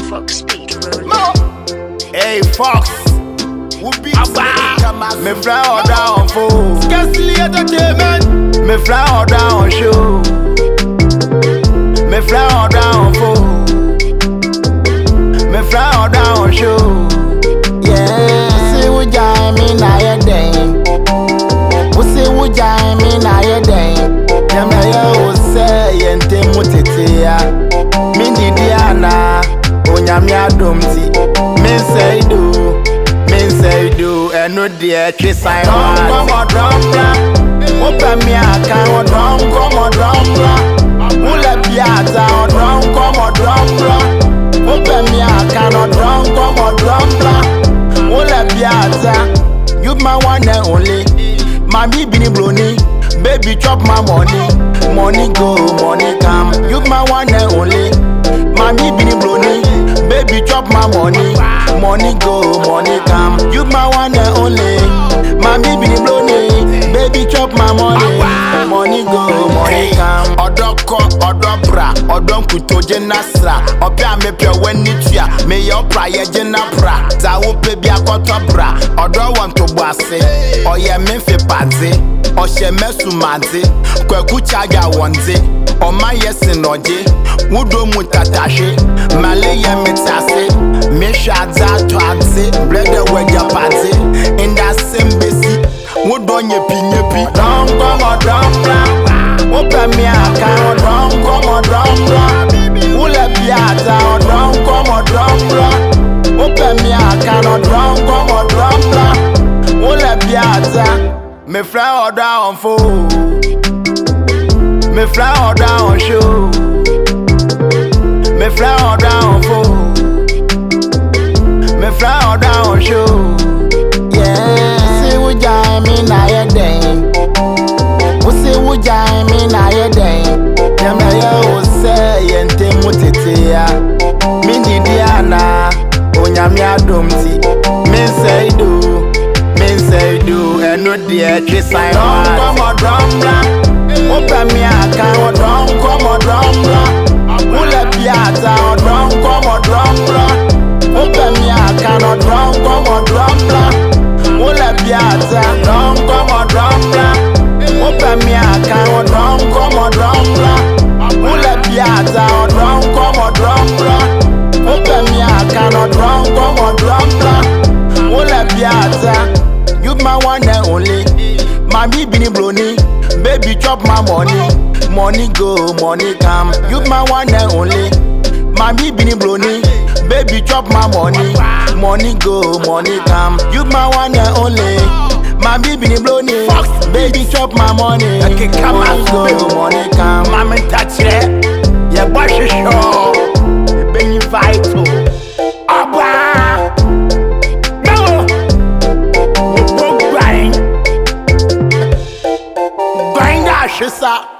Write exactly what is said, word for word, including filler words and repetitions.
Fox Speed Road. Hey Fox, who beat me fly all down for Scarcely Entertainment. Me fly all down show. Me fly all down for. Me fly all down show. Yeah, see what I mean I day. We see what I mean I day. Them I say yente mutetea. Mini Diana, onyamia domti. Me say do, me say do, and no dear kiss I want. Come on, drum, open me a can drum, come on, drum, pull up piazza, drum, come on, drum, open me a can drum, come on, drum, pull up piazza. You my one and only, my baby brony, baby chop my money, money go, money come. You my one and only, my baby brony, baby chop my money, money go, money come. You my one and only, my baby brony, baby chop my money, money go, money come. Odoko, odobra, odon kuto jenasra. Opia me pia wenitia, me yo praye jenapra. Za upe bia kotobra, odo want to boase. Oye me fe paze, oshe mesu maze. Kwe kuchaga wanze, oma yesin oje. Wudo mutatashe, maleye metase. Me shadza twaze, brede weja paze. In that same basi, wudo nyepi nyepi. Don't come on, don't open me a can drum, come on, drum, pull up piazza, drum, come on, drum, open me a can drum, come on, drum, pull up piazza. Me fly all down for. Me fly all down show. Me fly all down for. Me fly all down show. Yeah, see what I mean I day. We see what I mean I day. Them I say yente mutetea. Mini Diana, onyamia domti. Me say do, me say do, and no dear kiss I want. Come on, drum, open me a can drum, come on, drum, pull up piazza, drum, come on, drum, open me a can drum, come on, drum, pull up piazza, drum, come on, drum. Open me a can drum, come on, drum, pull up piazza, drum, come on, drum, open me a can drum, come on, drum, pull up piazza. You my one and only, my baby brony, baby chop my money, money go, money come. You my one and only, my baby brony, baby chop my money, money go, money come. You my one and only. My baby brony, baby chop my money. Okay, come on, go, money come. Mama touch it. Yeah, wash your show. You been vital. Abba. No. You broke grind. Grind that shit up.